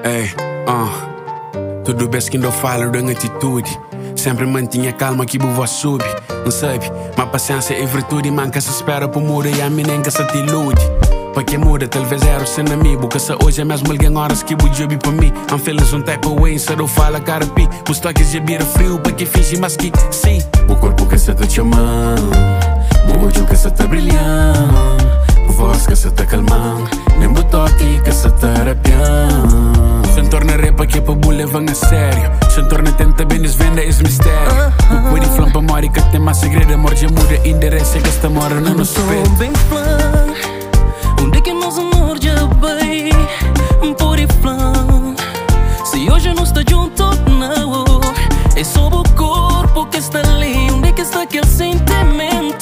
Ei, tudo bem que não falo de atitude. Sempre mantinha calma que voz sube. Não sabe, mas paciência é virtude. Manca se espera por mudar e a mim nem que se te ilude. Para que muda, talvez era o seu amigo. Que se hoje é mesmo alguém horas que o job para mim. I'm feeling some type of way, instead of fala cara pi. Os toques de bira frio, para que finge mas que sim. O corpo que se te chamando, o olho que se te brilhando, a voz que se te calmando, nem o toque que se te arrepiando. Se torna repa que para bule vão a sério. Se torna tenta bem venda esse mistério. O cuide flampa mori que tem mais segredo. Amor já muda endereça que esta mora não nos espera. Bem flan, onde é que nós amor já vai? Por aí flan, se hoje não está junto não, é só o corpo que está ali. Onde é que está aquele sentimento?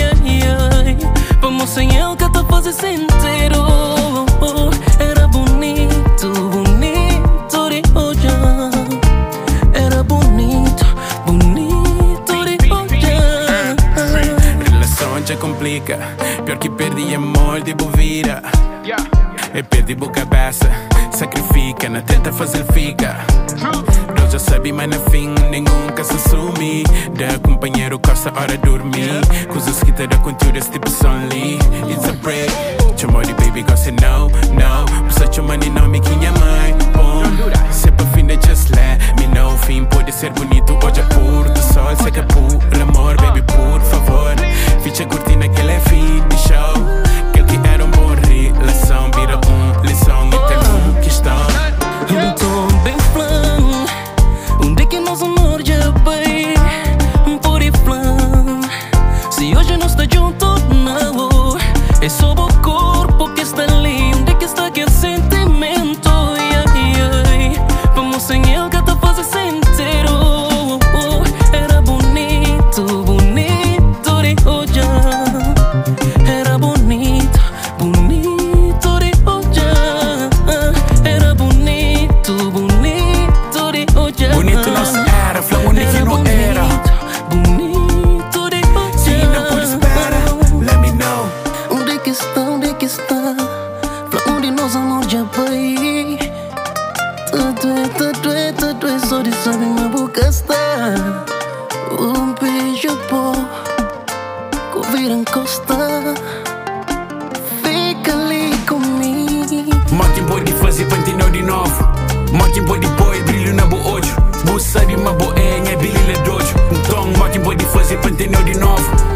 Vamos sem ele que te faz sentir. Era bonito, bonito de olhar. Era bonito, bonito de olhar. Relação já complica, pior que perdi amor de bovira. É perdi boa cabeça, sacrifica, na tenta fazer fica. Eu já sabia, mas no fim nenhum que se assume. Da companheiro costa hora dormir. Coisas que te dá conteúdo esse tipo only. It's a break. Chamou de baby gosta no, no. Precisa chamar de nome que minha mãe. Bom, se é pra fim de just let me know. Fim pode ser bonito, hoje é puro do sol. Sei que é puro amor, baby, por favor. Ficha cortina que ele é fim de show. Aquele que era boa relação, vira lição e tem questão. Eu tô bem flan, onde é que nós amor já vai? Por aí flan, se hoje não está junto não, é só o corpo que está ali. Onde é que está aquele sentimento? Vamos sem ele que te faz sentir. Era bonito, bonito de olhar. Era bonito, bonito de olhar. Era bonito, bonito de olhar. Bonito não se era, flor único que não era. Bonito de olhar. Se não por espera, let me know. Onde é que está, onde é que está? Pra onde nós amor já vai? Tudo é só de saber minha boca está. Beijo pó, couvir encosta. Fica ali comigo. Motim pode fazer pantinho de novo. Motim pode pôr brilho na boa olho. Você sabe uma boa é brilho na dojo. Então motim pode fazer pantinho de novo.